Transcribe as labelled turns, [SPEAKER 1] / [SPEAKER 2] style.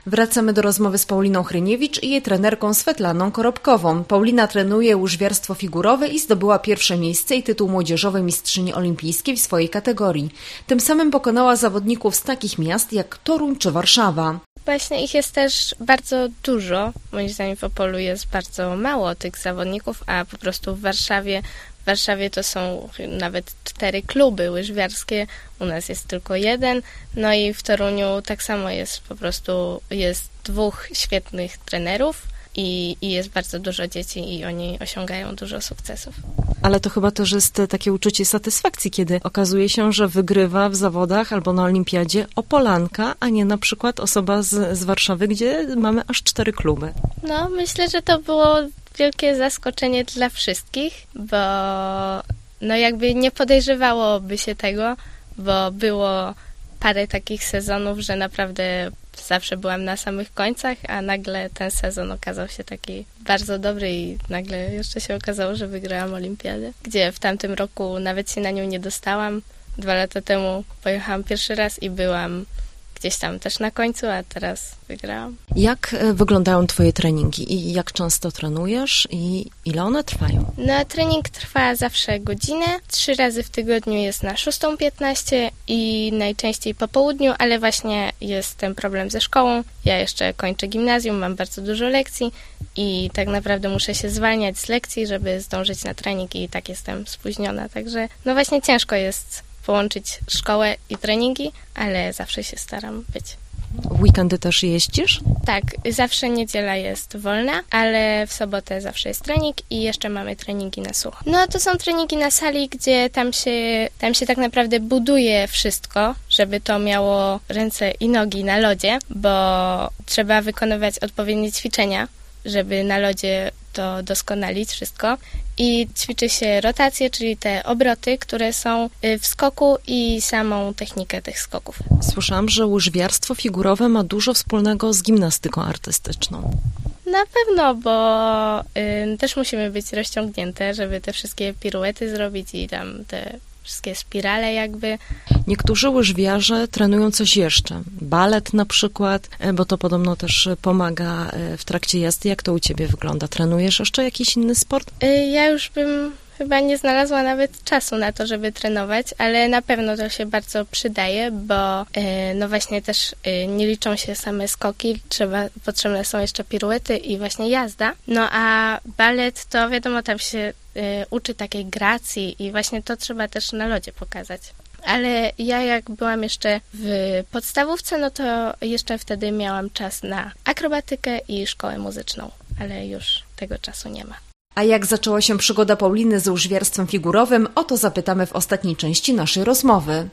[SPEAKER 1] Wracamy do rozmowy z Pauliną Hryniewicz i jej trenerką Swetlaną Korobkową. Paulina trenuje łyżwiarstwo figurowe i zdobyła pierwsze miejsce i tytuł młodzieżowej mistrzyni olimpijskiej w swojej kategorii. Tym samym pokonała zawodników z takich miast jak Toruń czy Warszawa.
[SPEAKER 2] Właśnie ich jest też bardzo dużo. Moim zdaniem w Opolu jest bardzo mało tych zawodników, a po prostu w Warszawie to są nawet 4 kluby łyżwiarskie, u nas jest tylko 1, no i w Toruniu tak samo jest, po prostu jest 2 świetnych trenerów i jest bardzo dużo dzieci i oni osiągają dużo sukcesów.
[SPEAKER 1] Ale to chyba też jest takie uczucie satysfakcji, kiedy okazuje się, że wygrywa w zawodach albo na olimpiadzie Opolanka, a nie na przykład osoba z Warszawy, gdzie mamy aż 4 kluby.
[SPEAKER 2] No, myślę, że to było wielkie zaskoczenie dla wszystkich, bo no jakby nie podejrzewałoby się tego, bo było parę takich sezonów, że naprawdę zawsze byłam na samych końcach, a nagle ten sezon okazał się taki bardzo dobry i nagle jeszcze się okazało, że wygrałam olimpiadę, gdzie w tamtym roku nawet się na nią nie dostałam. 2 lata temu pojechałam pierwszy raz i byłam gdzieś tam też na końcu, a teraz wygrałam. Jak wyglądają twoje treningi i jak często trenujesz i ile one trwają? No, trening trwa zawsze godzinę. 3 razy w tygodniu jest na 6:15 i najczęściej po południu, ale właśnie jest ten problem ze szkołą. Ja jeszcze kończę gimnazjum, mam bardzo dużo lekcji i tak naprawdę muszę się zwalniać z lekcji, żeby zdążyć na trening i tak jestem spóźniona. Także no właśnie ciężko jest połączyć szkołę i treningi, ale zawsze się staram być.
[SPEAKER 1] W weekendy też jeździsz?
[SPEAKER 2] Tak, zawsze niedziela jest wolna, ale w sobotę zawsze jest trening i jeszcze mamy treningi na sucho. No to są treningi na sali, gdzie tam się tak naprawdę buduje wszystko, żeby to miało ręce i nogi na lodzie, bo trzeba wykonywać odpowiednie ćwiczenia, żeby na lodzie to doskonalić wszystko i ćwiczy się rotacje, czyli te obroty, które są w skoku i samą technikę tych skoków.
[SPEAKER 1] Słyszałam, że łyżwiarstwo figurowe ma dużo wspólnego z gimnastyką artystyczną.
[SPEAKER 2] Na pewno, bo też musimy być rozciągnięte, żeby te wszystkie piruety zrobić i tam te wszystkie spirale jakby.
[SPEAKER 1] Niektórzy łyżwiarze trenują coś jeszcze. Balet na przykład, bo to podobno też pomaga w trakcie jazdy. Jak to u ciebie wygląda? Trenujesz jeszcze jakiś inny sport?
[SPEAKER 2] Ja już bym chyba nie znalazła nawet czasu na to, żeby trenować, ale na pewno to się bardzo przydaje, bo no właśnie też nie liczą się same skoki, potrzebne są jeszcze piruety i właśnie jazda. No a balet to wiadomo, tam się uczy takiej gracji i właśnie to trzeba też na lodzie pokazać. Ale ja jak byłam jeszcze w podstawówce, no to jeszcze wtedy miałam czas na akrobatykę i szkołę muzyczną, ale już tego czasu nie ma.
[SPEAKER 1] A jak zaczęła się przygoda Pauliny z łyżwiarstwem figurowym, o to zapytamy w ostatniej części naszej rozmowy.